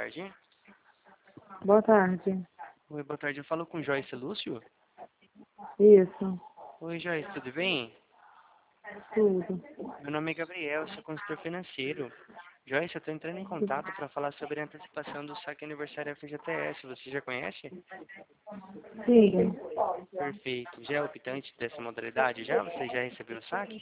tarde. Boa tarde. Oi, boa tarde. Eu falo com Joyce Lúcio. Isso, Oi, Joyce, tudo bem? tudo. Meu nome é Gabriel, sou consultor financeiro. Joyce, eu estou entrando em contato para falar sobre a antecipação do saque aniversário FGTS. Você já conhece? Sim, Perfeito. Já é optante dessa modalidade? Já? Você já recebeu o saque?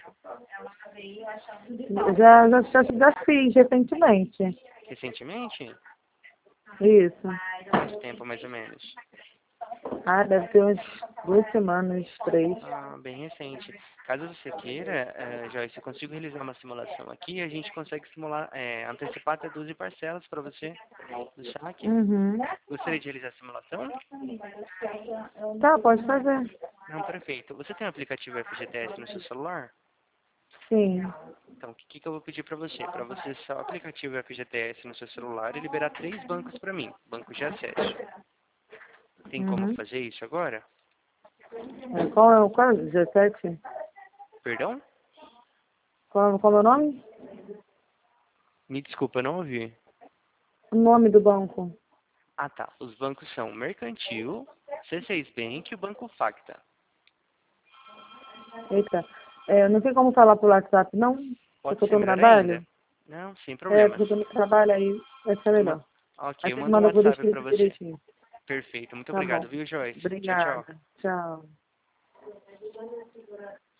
já fiz recentemente. Recentemente? Isso. Quanto tempo, mais ou menos? Ah, deve ter uns 2 semanas, 3. Ah, bem recente. Caso você queira, Joyce, eu consigo realizar uma simulação aqui. A gente consegue simular, antecipar até 12 parcelas para você do saque. Uhum. Gostaria de realizar a simulação? Tá, pode fazer. Não, perfeito. Você tem o aplicativo FGTS no seu celular? Sim. Então, o que eu vou pedir para você? Para você acessar o aplicativo FGTS no seu celular e liberar 3 bancos para mim, bancos de acesso. Tem como Uhum. fazer isso agora? Qual é o 17? Perdão? Qual é o nome? Me desculpa, eu não ouvi. O nome do banco. Ah, tá. Os bancos são Mercantil, C6 Bank e o Banco Facta. Eita. Não tem como falar por WhatsApp, não? Pode Porque eu ser tô no melhor trabalho? ainda? Não, sem problemas. Porque eu tô no trabalho, aí vai ser Eu man- melhor. Ok, Aí eu você mando um manda por WhatsApp para escrito você. direitinho. Perfeito. Muito Tá obrigado, bom. viu, Joyce? Tchau, tchau. Obrigada. Tchau.